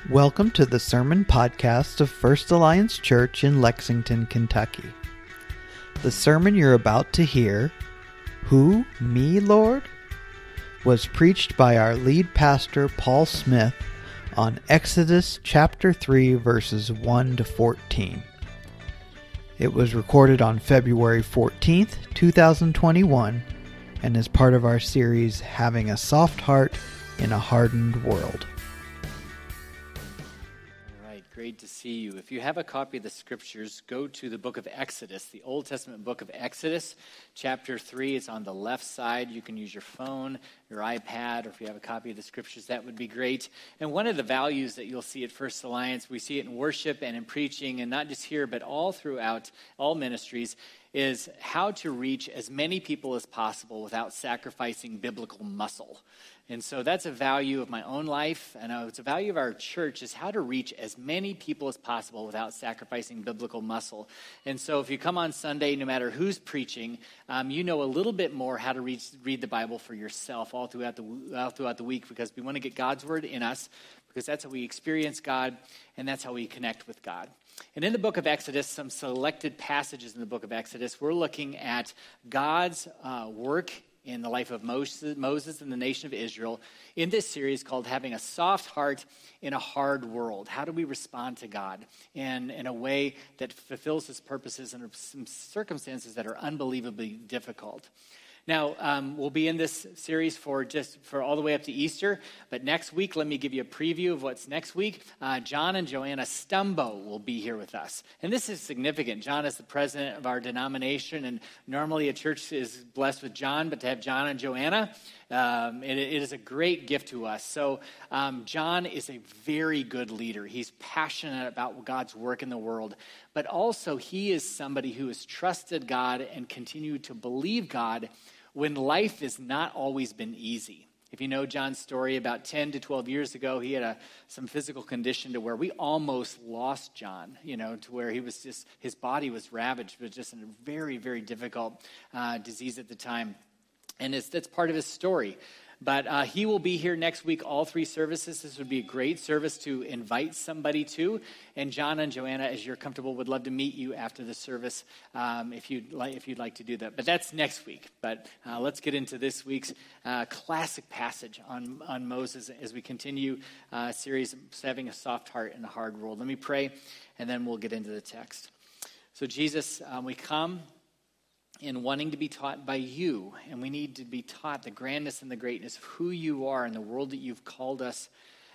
Welcome to the Sermon Podcast of First Alliance Church in Lexington, Kentucky. The sermon you're about to hear, Who, Me, Lord? Was preached by our lead pastor, Paul Smith, on Exodus chapter 3, verses 1 to 14. It was recorded on February 14th, 2021, and is part of our series, Having a Soft Heart in a Hardened World. Great to see you. If you have a copy of the scriptures, go to the book of Exodus, the Old Testament book of Exodus, chapter 3. It's on the left side. You can use your phone, your iPad, or if you have a copy of the scriptures, that would be great. And one of the values that you'll see at First Alliance, we see it in worship and in preaching, and not just here, but all throughout all ministries, is how to reach as many people as possible without sacrificing biblical muscle. And so that's a value of my own life, and it's a value of our church, is how to reach as many people as possible without sacrificing biblical muscle. And so if you come on Sunday, no matter who's preaching, you know a little bit more how to read the Bible for yourself all throughout the week, because we want to get God's word in us, because that's how we experience God, and that's how we connect with God. And in the book of Exodus, some selected passages in the book of Exodus, we're looking at God's work in the life of Moses and the nation of Israel in this series called Having a Soft Heart in a Hard World. How do we respond to God in a way that fulfills his purposes in some circumstances that are unbelievably difficult? Now, we'll be in this series for all the way up to Easter, but next week, let me give you a preview of what's next week. John and Joanna Stumbo will be here with us, and this is significant. John is the president of our denomination, and normally a church is blessed with John, but to have John and Joanna, it is a great gift to us. So John is a very good leader. He's passionate about God's work in the world, but also he is somebody who has trusted God and continued to believe God when life has not always been easy. If you know John's story, about 10 to 12 years ago, he had some physical condition to where we almost lost John, to where his body was ravaged, but just in a very, very difficult disease at the time. And that's part of his story. But he will be here next week, all three services. This would be a great service to invite somebody to. And John and Joanna, as you're comfortable, would love to meet you after the service if you'd like to do that. But that's next week. But let's get into this week's classic passage on Moses as we continue a series of Having a Soft Heart in a Hard World. Let me pray, and then we'll get into the text. So Jesus, we come in wanting to be taught by you, and we need to be taught the grandness and the greatness of who you are in the world that you've called us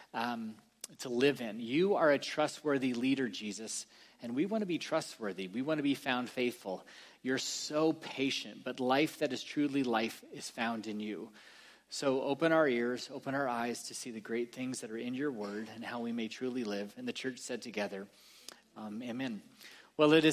to live in. You are a trustworthy leader, Jesus, and we want to be trustworthy. We want to be found faithful. You're so patient, but life that is truly life is found in you. So open our ears, open our eyes to see the great things that are in your word and how we may truly live. And the church said together, amen. Well, it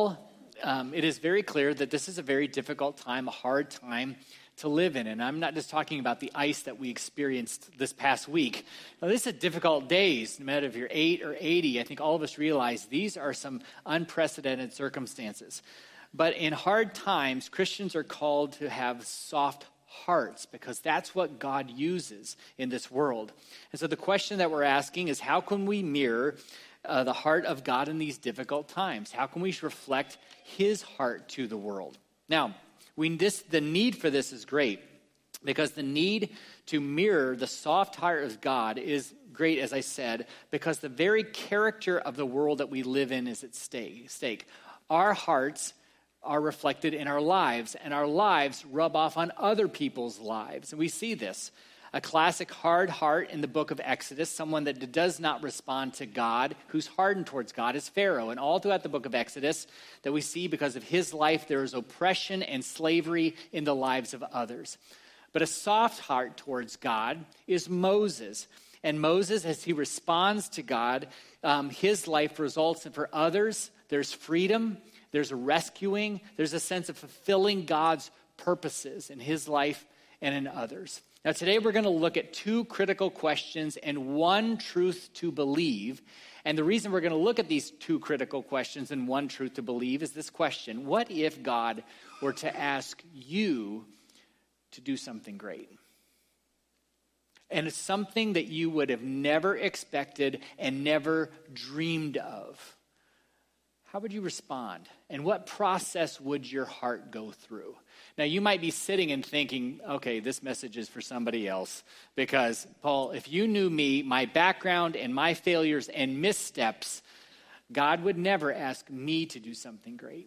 is very clear that this is a very difficult time, a hard time to live in. And I'm not just talking about the ice that we experienced this past week. Now, this is difficult days, no matter if you're 8 or 80. I think all of us realize these are some unprecedented circumstances. But in hard times, Christians are called to have soft hearts, because that's what God uses in this world. And so the question that we're asking is, how can we mirror the heart of God in these difficult times? How can we reflect his heart to the world? Now, the need for this is great, because the need to mirror the soft heart of God is great, as I said, because the very character of the world that we live in is at stake. Our hearts are reflected in our lives, and our lives rub off on other people's lives. And we see this. A classic hard heart in the book of Exodus, someone that does not respond to God, who's hardened towards God, is Pharaoh. And all throughout the book of Exodus that we see, because of his life, there is oppression and slavery in the lives of others. But a soft heart towards God is Moses. And Moses, as he responds to God, his life results in, for others, there's freedom, there's a rescuing, there's a sense of fulfilling God's purposes in his life and in others. Now, today we're going to look at two critical questions and one truth to believe. And the reason we're going to look at these two critical questions and one truth to believe is this question: what if God were to ask you to do something great? and it's something that you would have never expected and never dreamed of, how would you respond? And what process would your heart go through? Now, you might be sitting and thinking, okay, this message is for somebody else. Because, Paul, if you knew me, my background and my failures and missteps, God would never ask me to do something great.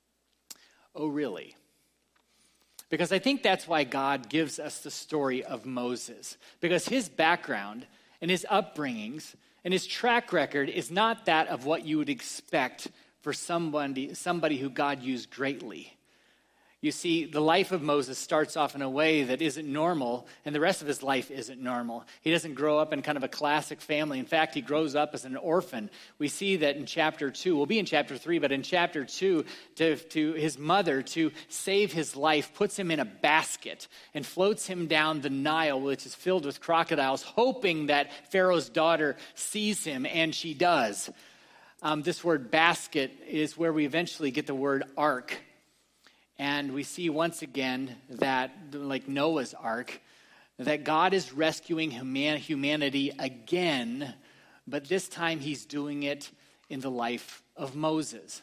Oh, really? Because I think that's why God gives us the story of Moses. Because his background and his upbringings and his track record is not that of what you would expect for somebody who God used greatly. You see, the life of Moses starts off in a way that isn't normal, and the rest of his life isn't normal. He doesn't grow up in kind of a classic family. In fact, he grows up as an orphan. We see that in chapter 2. We'll be in chapter 3, but in chapter 2, to his mother, to save his life, puts him in a basket and floats him down the Nile, which is filled with crocodiles, hoping that Pharaoh's daughter sees him, and she does. This word basket is where we eventually get the word ark. And we see once again that, like Noah's ark, that God is rescuing humanity again, but this time he's doing it in the life of Moses.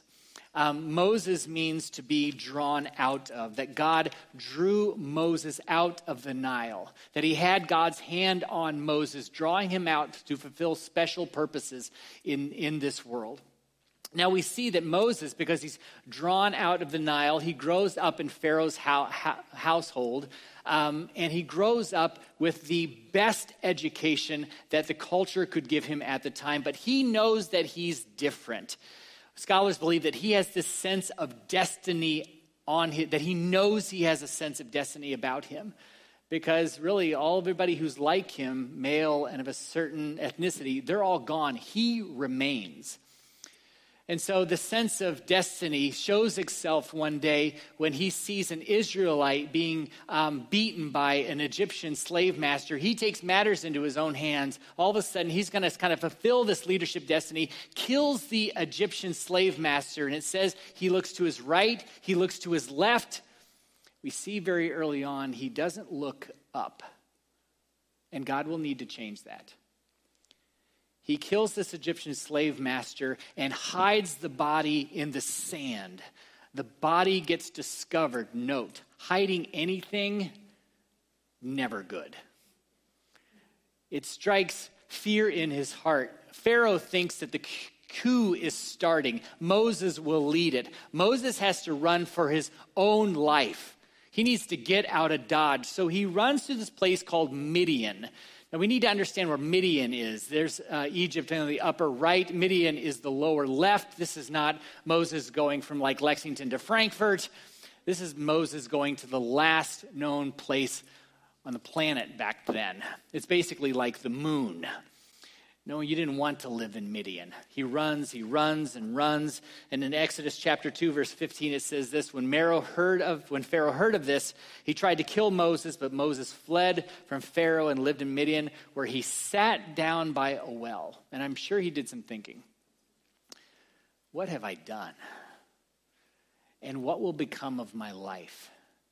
Moses means to be drawn out of, that God drew Moses out of the Nile, that he had God's hand on Moses, drawing him out to fulfill special purposes in this world. Now we see that Moses, because he's drawn out of the Nile, he grows up in Pharaoh's household, and he grows up with the best education that the culture could give him at the time, but he knows that he's different. Scholars believe that he has this sense of destiny on him, that he knows he has a sense of destiny about him, because really everybody who's like him, male and of a certain ethnicity, they're all gone. He remains. And so the sense of destiny shows itself one day when he sees an Israelite being beaten by an Egyptian slave master. He takes matters into his own hands. All of a sudden, he's going to kind of fulfill this leadership destiny, kills the Egyptian slave master. And it says he looks to his right, he looks to his left. We see very early on he doesn't look up. And God will need to change that. He kills this Egyptian slave master and hides the body in the sand. The body gets discovered. Note, hiding anything, never good. It strikes fear in his heart. Pharaoh thinks that the coup is starting. Moses will lead it. Moses has to run for his own life. He needs to get out of Dodge. So he runs to this place called Midian. Now, we need to understand where Midian is. There's Egypt in the upper right. Midian is the lower left. This is not Moses going from like Lexington to Frankfurt. This is Moses going to the last known place on the planet back then. It's basically like the moon. No, you didn't want to live in Midian. He runs, and runs. And in Exodus chapter 2, verse 15, it says this: When Pharaoh heard of this, he tried to kill Moses, but Moses fled from Pharaoh and lived in Midian, where he sat down by a well. And I'm sure he did some thinking. What have I done? And what will become of my life?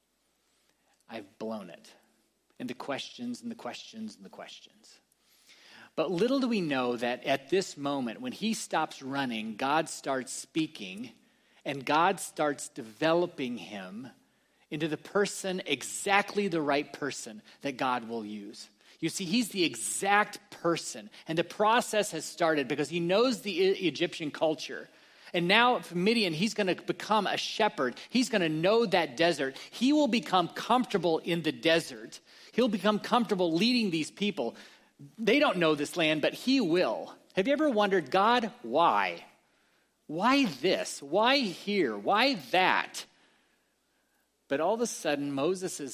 I've blown it. And the questions and the questions and the questions. But little do we know that at this moment, when he stops running, God starts speaking, and God starts developing him into the person, exactly the right person that God will use. You see, he's the exact person, and the process has started because he knows the Egyptian culture. And now from Midian, he's going to become a shepherd. He's going to know that desert. He will become comfortable in the desert. He'll become comfortable leading these people. They don't know this land, but he will. Have you ever wondered, God, why? Why this? Why here? Why that? But all of a sudden, Moses'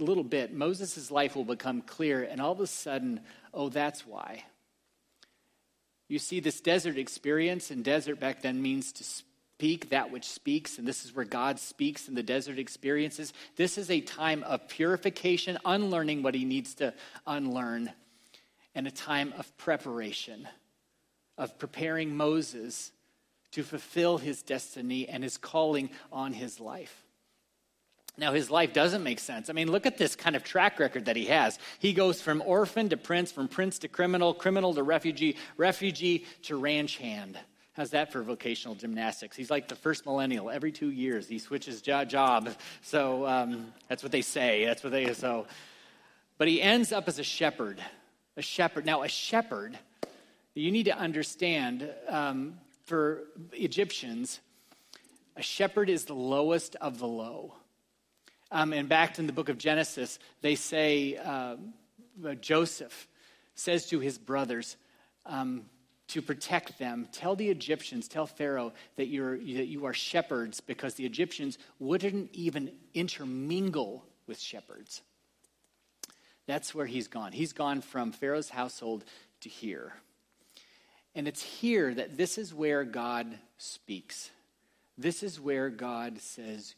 life will become clear, and all of a sudden, oh, that's why. You see, this desert experience, and desert back then means to speak that which speaks, and this is where God speaks in the desert experiences. This is a time of purification, unlearning what he needs to unlearn, and a time of preparation, of preparing Moses to fulfill his destiny and his calling on his life. Now, his life doesn't make sense. I mean, look at this kind of track record that he has. He goes from orphan to prince, from prince to criminal, criminal to refugee, refugee to ranch hand. How's that for vocational gymnastics? He's like the first millennial. Every 2 years, he switches job. So that's what they say. But he ends up as a shepherd. A shepherd. Now, a shepherd, you need to understand, for Egyptians, a shepherd is the lowest of the low. And back in the book of Genesis, they say, Joseph says to his brothers, to protect them, tell the Egyptians, tell Pharaoh that you are shepherds, because the Egyptians wouldn't even intermingle with shepherds. That's where he's gone. He's gone from Pharaoh's household to here. And it's here that this is where God speaks. This is where God says,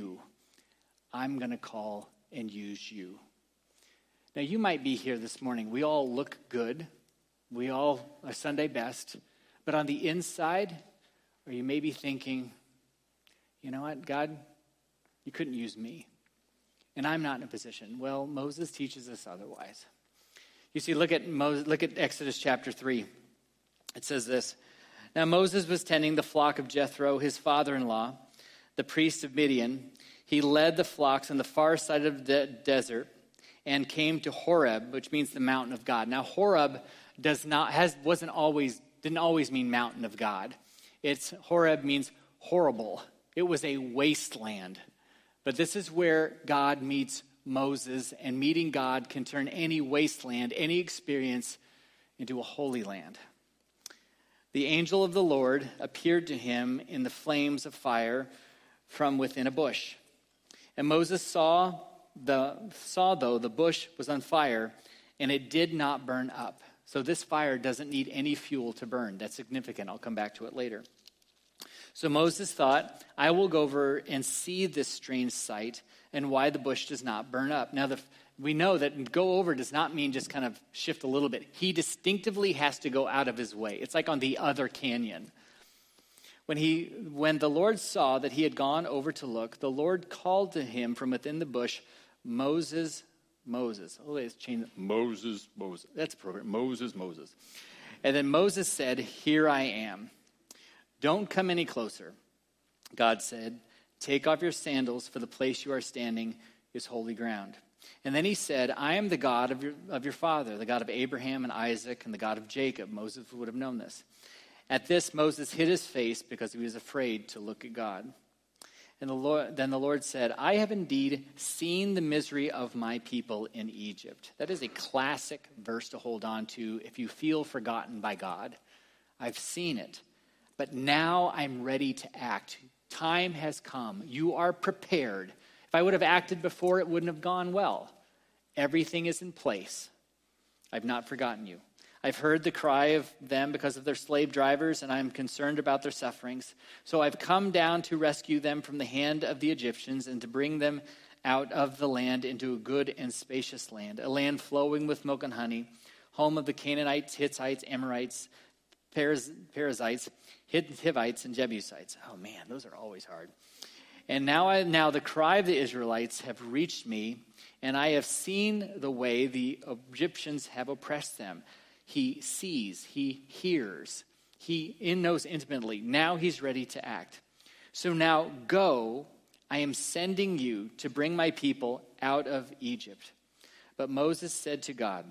I'm going to call and use you. Now, you might be here this morning. We all look good. We all are Sunday best. But on the inside, or you may be thinking, you know what, God, you couldn't use me. And I'm not in a position. Well, Moses teaches us otherwise. You see, look at Exodus chapter 3. It says this. Now Moses was tending the flock of Jethro, his father-in-law, the priest of Midian. He led the flocks on the far side of the desert and came to Horeb, which means the mountain of God. Now Horeb didn't always mean mountain of God. Horeb means horrible. It was a wasteland. But this is where God meets Moses, and meeting God can turn any wasteland, any experience, into a holy land. The angel of the Lord appeared to him in the flames of fire from within a bush. And Moses saw though the bush was on fire, and it did not burn up. So this fire doesn't need any fuel to burn. That's significant. I'll come back to it later. So Moses thought, I will go over and see this strange sight and why the bush does not burn up. Now, we know that go over does not mean just kind of shift a little bit. He distinctively has to go out of his way. It's like on the other canyon. When the Lord saw that he had gone over to look, the Lord called to him from within the bush, Moses, Moses. Oh, let's change it. Moses, Moses. That's appropriate. Moses, Moses. And then Moses said, here I am. Don't come any closer. God said, take off your sandals, for the place you are standing is holy ground. And then he said, I am the God of your father, the God of Abraham and Isaac, and the God of Jacob. Moses would have known this. At this, Moses hid his face because he was afraid to look at God. And then the Lord said, I have indeed seen the misery of my people in Egypt. That is a classic verse to hold on to if you feel forgotten by God. I've seen it, but now I'm ready to act. Time has come. You are prepared. If I would have acted before, it wouldn't have gone well. Everything is in place. I've not forgotten you. I've heard the cry of them because of their slave drivers, and I am concerned about their sufferings. So I've come down to rescue them from the hand of the Egyptians and to bring them out of the land into a good and spacious land, a land flowing with milk and honey, home of the Canaanites, Hittites, Amorites, Perizzites, Hivites, and Jebusites. Oh man, those are always hard. And now the cry of the Israelites have reached me, and I have seen the way the Egyptians have oppressed them. He sees, he hears, he knows intimately. Now he's ready to act. So now go, I am sending you to bring my people out of Egypt. But Moses said to God,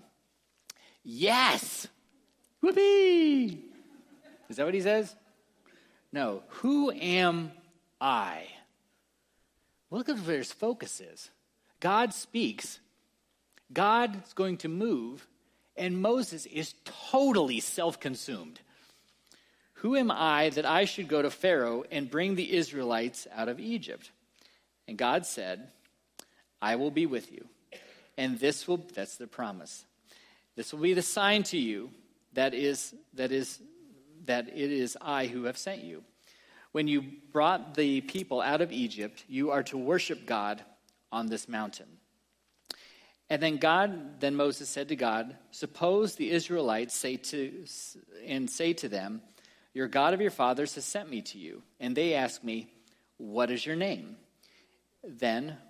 yes, whoopee. Is that what he says? No, who am I? Look at where his focus is. God speaks. God's going to move. And Moses is totally self-consumed. Who am I that I should go to Pharaoh and bring the Israelites out of Egypt? And God said, I will be with you. And that's the promise. This will be the sign to you that it is I who have sent you. When you brought the people out of Egypt, you are to worship God on this mountain. And then Moses said to God, suppose the Israelites say to them, your God of your fathers has sent me to you. And they ask me, what is your name? Then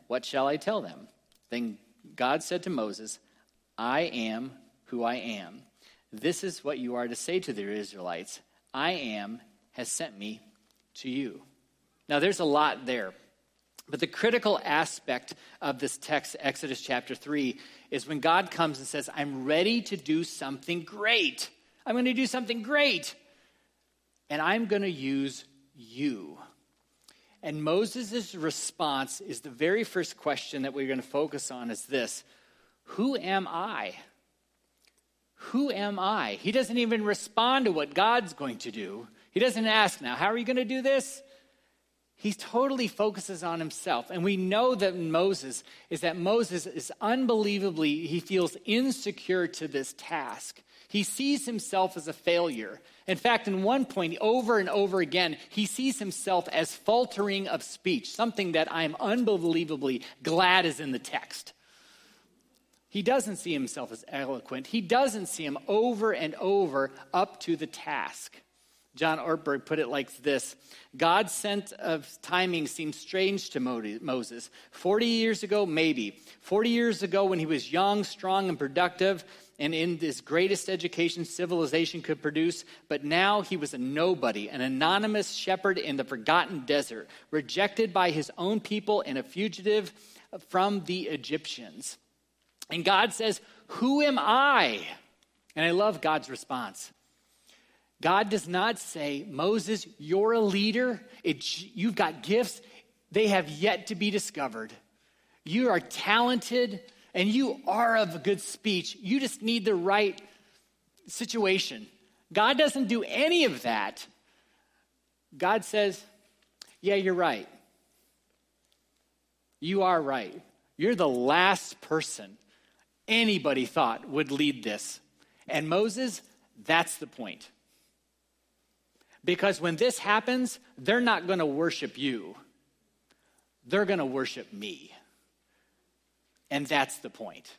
What shall I tell them? Then God said to Moses, I am who I am. This is what you are to say to the Israelites. I am has sent me to you. Now, there's a lot there. But the critical aspect of this text, Exodus chapter 3, is when God comes and says, I'm ready to do something great. I'm going to do something great. And I'm going to use you. And Moses' response is the very first question that we're going to focus on is this. Who am I? Who am I? He doesn't even respond to what God's going to do. He doesn't ask, now, how are you going to do this? He totally focuses on himself. And we know that Moses is unbelievably, he feels insecure to this task. He sees himself as a failure. In fact, in one point, over and over again, he sees himself as faltering of speech, something that I'm unbelievably glad is in the text. He doesn't see himself as eloquent. He doesn't see him over and over up to the task. John Ortberg put it like this. God's sense of timing seems strange to Moses. 40 years ago, maybe. 40 years ago when he was young, strong, and productive, and in this greatest education civilization could produce. But now he was a nobody, an anonymous shepherd in the forgotten desert, rejected by his own people and a fugitive from the Egyptians. And God says, who am I? And I love God's response. God does not say, Moses, you're a leader. You've got gifts. They have yet to be discovered. You are talented and you are of good speech. You just need the right situation. God doesn't do any of that. God says, yeah, you're right. You are right. You're the last person anybody thought would lead this. And Moses, that's the point. Because when this happens, they're not going to worship you. They're going to worship me. And that's the point.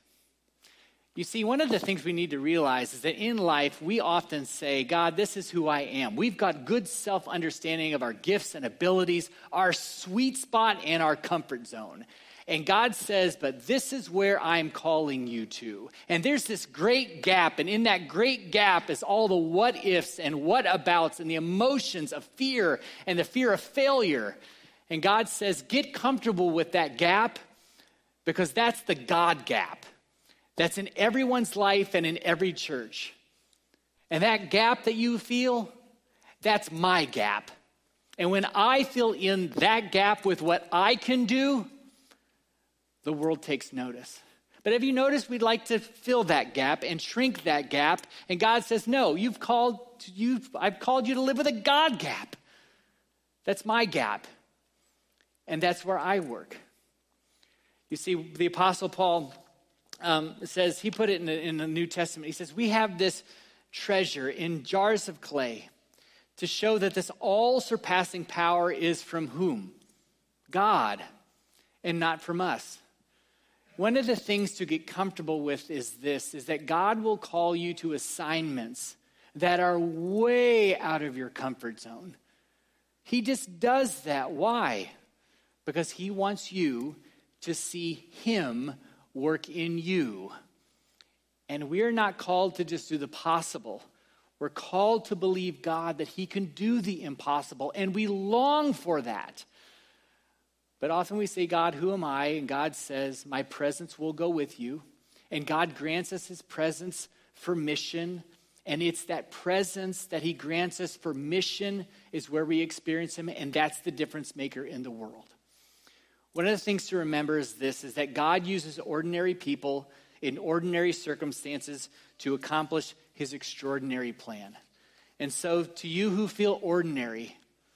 You see, one of the things we need to realize is that in life, we often say, God, this is who I am. We've got good self-understanding of our gifts and abilities, our sweet spot and our comfort zone. And God says, but this is where I'm calling you to. And there's this great gap. And in that great gap is all the what ifs and what abouts and the emotions of fear and the fear of failure. And God says, get comfortable with that gap because that's the God gap. That's in everyone's life and in every church. And that gap that you feel, that's my gap. And when I fill in that gap with what I can do, the world takes notice. But have you noticed we'd like to fill that gap and shrink that gap? And God says, no, I've called you to live with a God gap. That's my gap. And that's where I work. You see, the Apostle Paul says, he put it in the New Testament. He says, we have this treasure in jars of clay to show that this all-surpassing power is from whom? God, and not from us. One of the things to get comfortable with is that God will call you to assignments that are way out of your comfort zone. He just does that. Why? Because he wants you to see him work in you. And we're not called to just do the possible. We're called to believe God that he can do the impossible, and we long for that. But often we say, God, who am I? And God says, my presence will go with you. And God grants us his presence for mission. And it's that presence that he grants us for mission is where we experience him. And that's the difference maker in the world. One of the things to remember is that God uses ordinary people in ordinary circumstances to accomplish his extraordinary plan. And so to you who feel ordinary,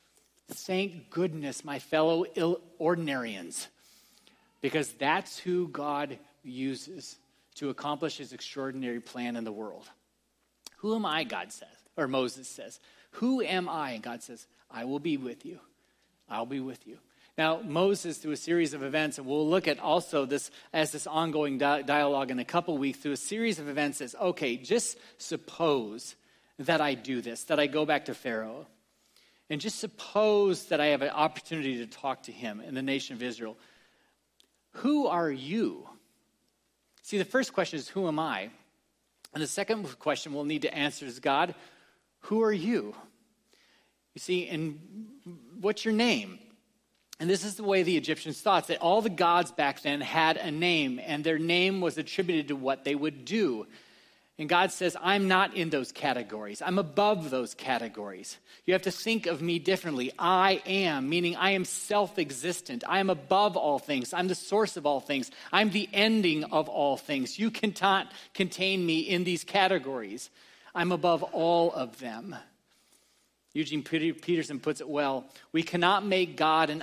thank goodness, my fellow ordinarians, because that's who God uses to accomplish his extraordinary plan in the world. Who am I, God says, or Moses says. Who am I? And God says, I will be with you. I'll be with you. Now, Moses, through a series of events, and we'll look at also this as this ongoing dialogue in a couple weeks, through a series of events, says, okay, just suppose that I do this, that I go back to Pharaoh. And just suppose that I have an opportunity to talk to him in the nation of Israel. who are you? See, the first question is, who am I? And the second question we'll need to answer is, God, who are you? You see, and what's your name? And this is the way the Egyptians thought, that all the gods back then had a name, and their name was attributed to what they would do. And God says, I'm not in those categories. I'm above those categories. You have to think of me differently. I am, meaning I am self-existent. I am above all things. I'm the source of all things. I'm the ending of all things. You cannot contain me in these categories. I'm above all of them. Eugene Peterson puts it well. We cannot make an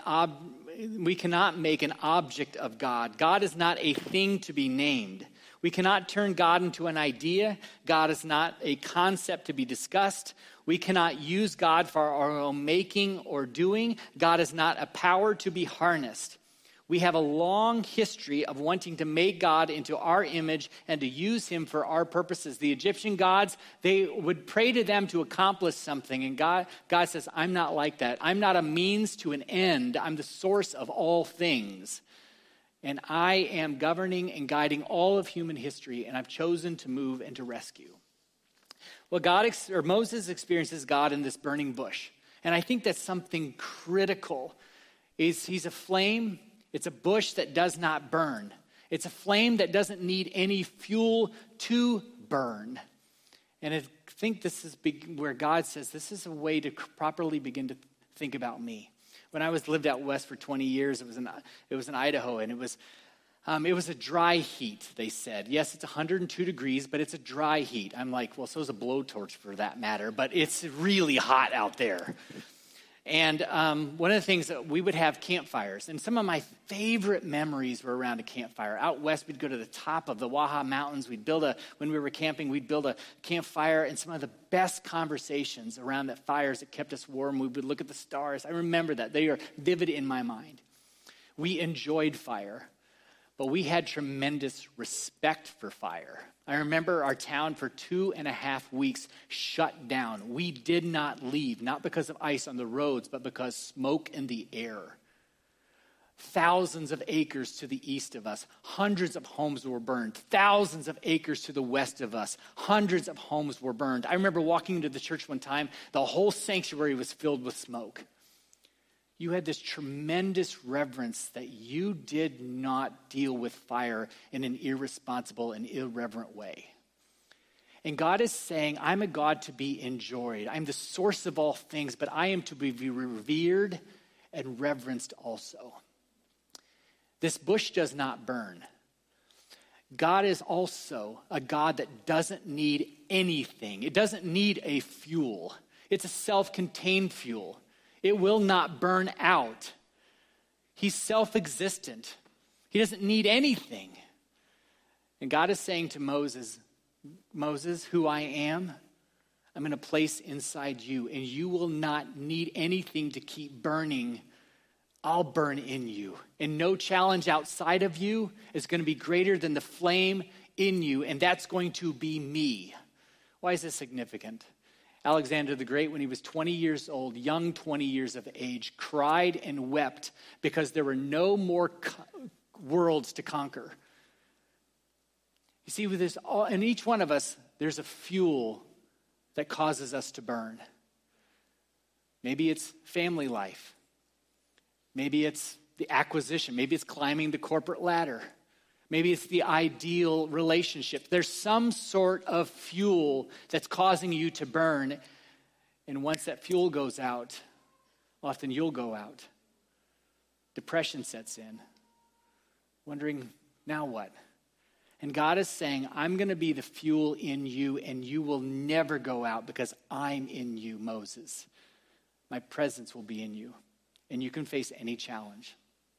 object of God. God is not a thing to be named. We cannot turn God into an idea. God is not a concept to be discussed. We cannot use God for our own making or doing. God is not a power to be harnessed. We have a long history of wanting to make God into our image and to use him for our purposes. The Egyptian gods, they would pray to them to accomplish something. And God says, I'm not like that. I'm not a means to an end. I'm the source of all things. And I am governing and guiding all of human history, and I've chosen to move and to rescue. Well, Moses experiences God in this burning bush. And I think that's something critical. He's a flame. It's a bush that does not burn. It's a flame that doesn't need any fuel to burn. And I think this is where God says, this is a way to properly begin to think about me. When I lived out west for 20 years, it was in Idaho, and it was a dry heat, they said. Yes, it's 102 degrees, but it's a dry heat. I'm like, well, so is a blowtorch for that matter, but it's really hot out there. And one of the things that we would have campfires, and some of my favorite memories were around a campfire. Out west, we'd go to the top of the Waha Mountains. When we were camping, we'd build a campfire, and some of the best conversations around that fires that kept us warm. We would look at the stars. I remember that. They are vivid in my mind. We enjoyed fire, but we had tremendous respect for fire. I remember our town for 2.5 weeks shut down. We did not leave, not because of ice on the roads, but because smoke in the air. Thousands of acres to the east of us, hundreds of homes were burned. Thousands of acres to the west of us, hundreds of homes were burned. I remember walking into the church one time, the whole sanctuary was filled with smoke. You had this tremendous reverence that you did not deal with fire in an irresponsible and irreverent way. And God is saying, I'm a God to be enjoyed. I'm the source of all things, but I am to be revered and reverenced also. This bush does not burn. God is also a God that doesn't need anything. It doesn't need a fuel. It's a self-contained fuel. It will not burn out. He's self-existent. He doesn't need anything. And God is saying to Moses, who I am, I'm going to place inside you, and you will not need anything to keep burning. I'll burn in you. And no challenge outside of you is going to be greater than the flame in you, and that's going to be me. Why is this significant? Alexander the Great, when he was 20 years old, young 20 years of age, cried and wept because there were no more worlds to conquer. You see, with this, in each one of us, there's a fuel that causes us to burn. Maybe it's family life. Maybe it's the acquisition. Maybe it's climbing the corporate ladder. Maybe it's the ideal relationship. There's some sort of fuel that's causing you to burn. And once that fuel goes out, often you'll go out. Depression sets in. Wondering, now what? And God is saying, I'm going to be the fuel in you, and you will never go out because I'm in you, Moses. My presence will be in you, and you can face any challenge.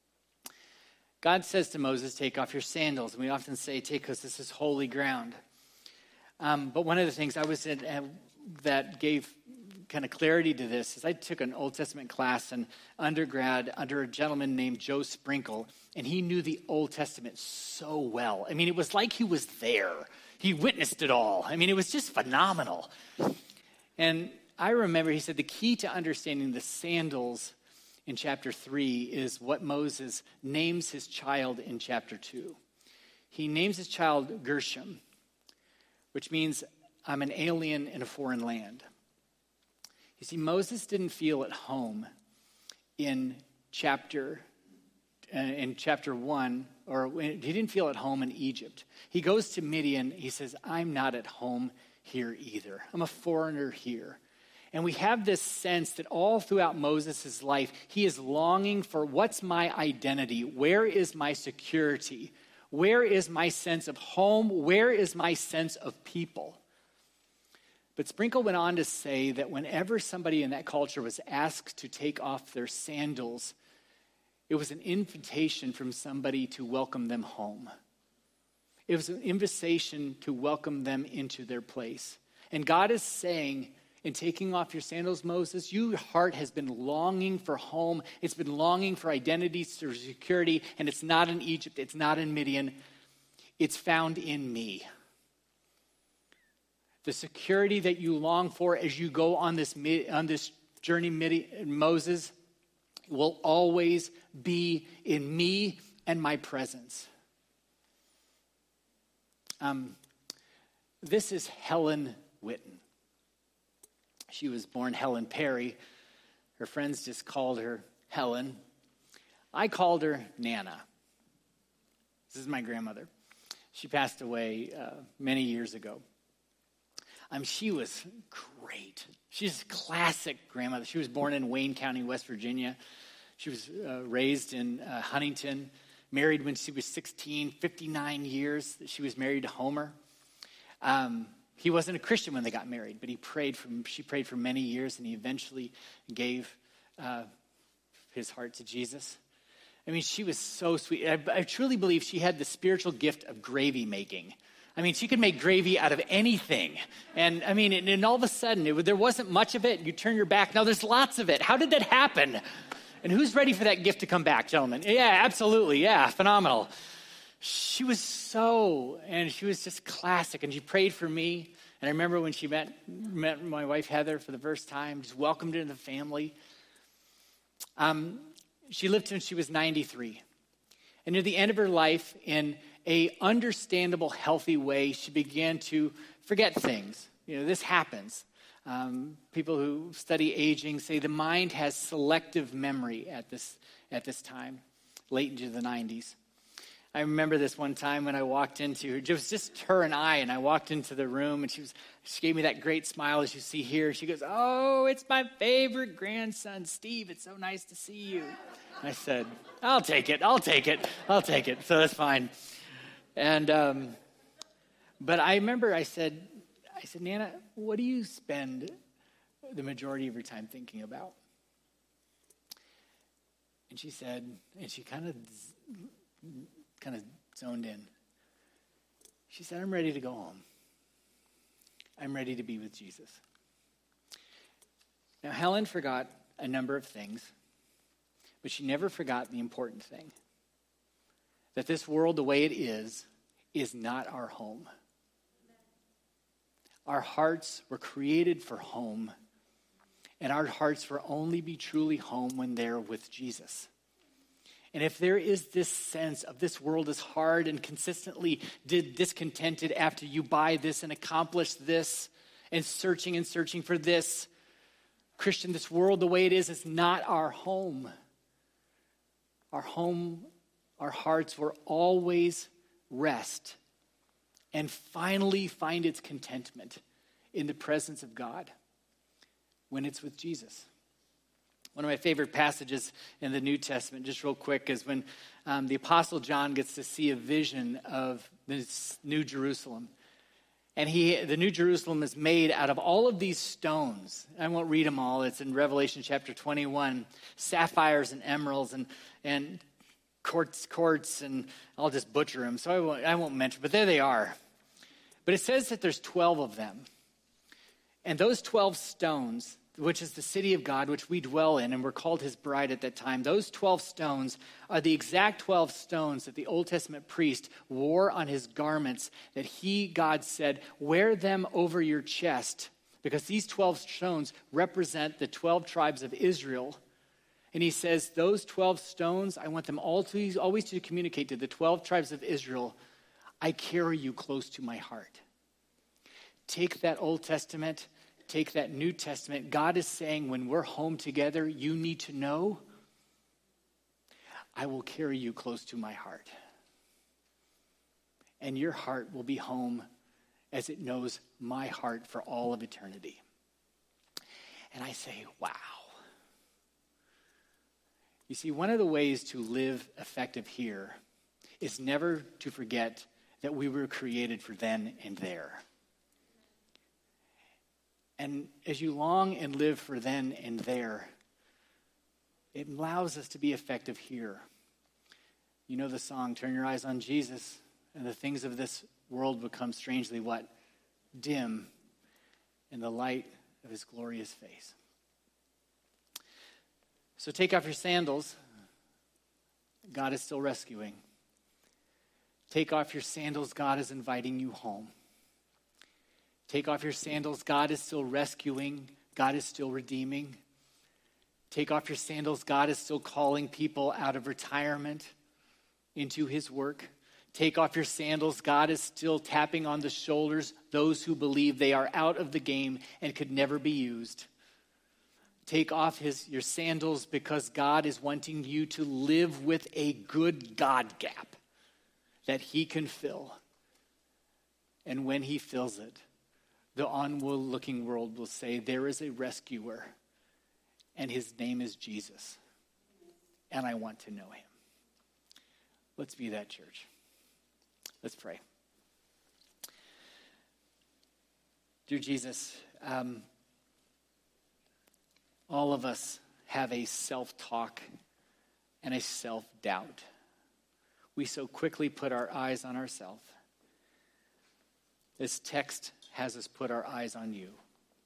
God says to Moses, take off your sandals. And we often say, take, because this is holy ground. But one of the things that gave kind of clarity to this is I took an Old Testament class in undergrad under a gentleman named Joe Sprinkle, and he knew the Old Testament so well. I mean, it was like he was there. He witnessed it all. I mean, it was just phenomenal. And I remember he said the key to understanding the sandals in chapter 3 is what Moses names his child in chapter 2. He names his child Gershom, which means I'm an alien in a foreign land. You see, Moses didn't feel at home in chapter 1, or he didn't feel at home in Egypt. He goes to Midian. He says, I'm not at home here either. I'm a foreigner here. And we have this sense that all throughout Moses' life, he is longing for what's my identity? Where is my security? Where is my sense of home? Where is my sense of people? But Sprinkle went on to say that whenever somebody in that culture was asked to take off their sandals, it was an invitation from somebody to welcome them home. It was an invitation to welcome them into their place. And God is saying, in taking off your sandals, Moses, your heart has been longing for home. It's been longing for identity, for security, and it's not in Egypt. It's not in Midian. It's found in me. The security that you long for as you go on this journey, Moses, will always be in me and my presence. This is Helen Witten. She was born Helen Perry. Her friends just called her Helen. I called her Nana. This is my grandmother. She passed away many years ago. She was great. She's a classic grandmother. She was born in Wayne County, West Virginia. She was raised in Huntington, married when she was 16, 59 years that she was married to Homer. He wasn't a Christian when they got married, but she prayed for many years, and he eventually gave his heart to Jesus. I mean, she was so sweet. I truly believe she had the spiritual gift of gravy making. I mean, she could make gravy out of anything. And I mean, and all of a sudden, there wasn't much of it. You turn your back. Now there's lots of it. How did that happen? And who's ready for that gift to come back, gentlemen? Yeah, absolutely. Yeah, phenomenal. She was she was just classic. And she prayed for me. And I remember when she met my wife, Heather, for the first time, just welcomed her into the family. She lived until she was 93. And near the end of her life, in a understandable, healthy way, she began to forget things. You know, this happens. People who study aging say the mind has selective memory at this time, late into the 90s. I remember this one time when I walked into her. It was just her and I walked into the room, and she gave me that great smile as you see here. She goes, "Oh, it's my favorite grandson, Steve. It's so nice to see you." I said, I'll take it. So that's fine. And but I remember I said, Nana, what do you spend the majority of your time thinking about? And she said, and she kind of zoned in. She said, I'm ready to go home. I'm ready to be with Jesus. Now, Helen forgot a number of things, but she never forgot the important thing. That this world, the way it is not our home. Our hearts were created for home, and our hearts will only be truly home when they're with Jesus. And if there is this sense of this world is hard and consistently discontented after you buy this and accomplish this and searching for this, Christian, this world the way it is not our home. Our home, our hearts will always rest and finally find its contentment in the presence of God when it's with Jesus. One of my favorite passages in the New Testament, just real quick, is when the Apostle John gets to see a vision of this New Jerusalem. And the New Jerusalem is made out of all of these stones. I won't read them all. It's in Revelation chapter 21. Sapphires and emeralds and quartz, and I'll just butcher them, so I won't mention, but there they are. But it says that there's 12 of them. And those 12 stones, which is the city of God, which we dwell in, and we're called his bride at that time, those 12 stones are the exact 12 stones that the Old Testament priest wore on his garments that God said, wear them over your chest, because these 12 stones represent the 12 tribes of Israel. And he says, those 12 stones, I want them always to communicate to the 12 tribes of Israel, I carry you close to my heart. Take that Old Testament, take that New Testament. God is saying, when we're home together, you need to know, I will carry you close to my heart. And your heart will be home as it knows my heart for all of eternity. And I say, wow. You see, one of the ways to live effective here is never to forget that we were created for then and there. And as you long and live for then and there, it allows us to be effective here. You know the song, Turn Your Eyes on Jesus, and the things of this world become strangely what? Dim in the light of his glorious face. So take off your sandals. God is still rescuing. Take off your sandals. God is inviting you home. Take off your sandals. God is still rescuing. God is still redeeming. Take off your sandals. God is still calling people out of retirement into his work. Take off your sandals. God is still tapping on the shoulders those who believe they are out of the game and could never be used. Take off your sandals because God is wanting you to live with a good God gap that he can fill. And when he fills it, the onlooking world will say, there is a rescuer, and his name is Jesus, and I want to know him. Let's be that church. Let's pray. Dear Jesus, all of us have a self-talk and a self-doubt. We so quickly put our eyes on ourselves. This text has us put our eyes on you.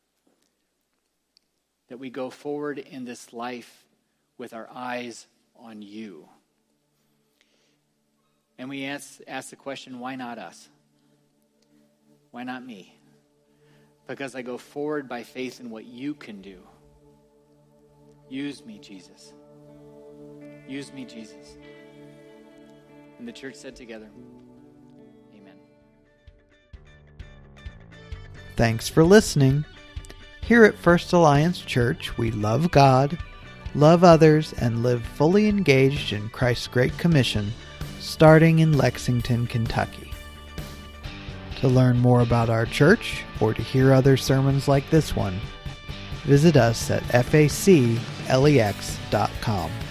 That we go forward in this life with our eyes on you. And we ask the question, why not us? Why not me? Because I go forward by faith in what you can do. Use me, Jesus. Use me, Jesus. And the church said together, amen. Thanks for listening. Here at First Alliance Church, we love God, love others, and live fully engaged in Christ's Great Commission, starting in Lexington, Kentucky. To learn more about our church or to hear other sermons like this one, visit us at faclex.com.